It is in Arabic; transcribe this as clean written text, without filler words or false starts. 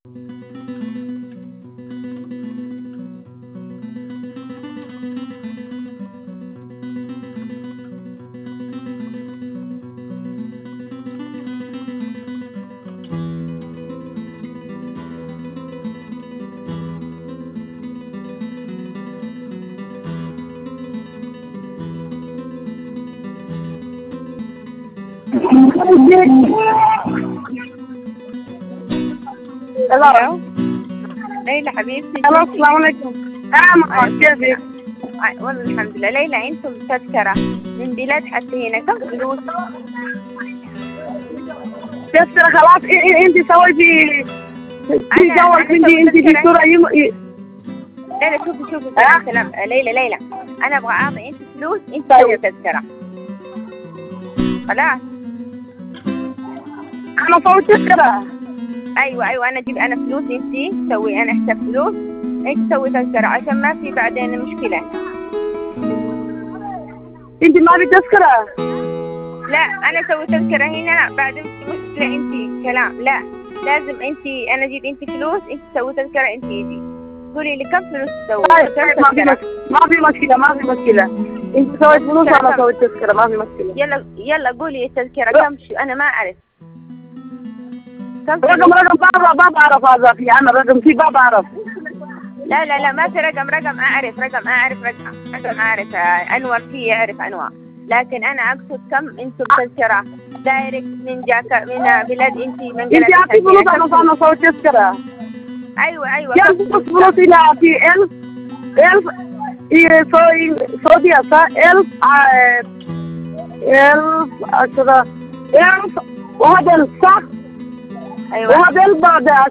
الو ليلى حبيبتي. السلام عليكم. كيفك؟ والله الحمد لله. ليلى انتم تذكرة من بلاد حتى هنا كم فلوس؟ تذكرة خلاص. انت سويتي في جوال عندي انت في صورة لا شوفي سلام. ليلى انا ابغى اعطي انت فلوس انت طيب. تسوي تذكرة. خلاص انا سويت تذكرة. ايوه انا اجيب انا فلوس انت تسوي انا حساب فلوس انت تسوي تذكرة عشان ما في بعدين مشكلة. انت ما في تذكرة؟ لا انا اسوي تذكرة هنا بعدين مشكلة انت كلام. لا لازم انت انا اجيب انت فلوس انت تسوي تذكرة انت يجي قولي لي كم فلوس تسوي. طيب ما في مشكلة. انت سويت فلوس وانا سويت تذكرة ما في مشكلة. يلا قولي التذكرة كم انا ما اعرف كم رقم ما بعرف هذا في انا رقم في ما بعرف. لا ما في رقم اعرف انور فيه يعرف انور لكن انا اقصد كم انتم تذكرة دايركت من جاكا من بلاد انت من بلد انت اعطي فلوس انا سويت تذكرة. ايوه كم فلوس هنا في 1000 سعودية 1000 وهذا صح. ايوه وهذا بعد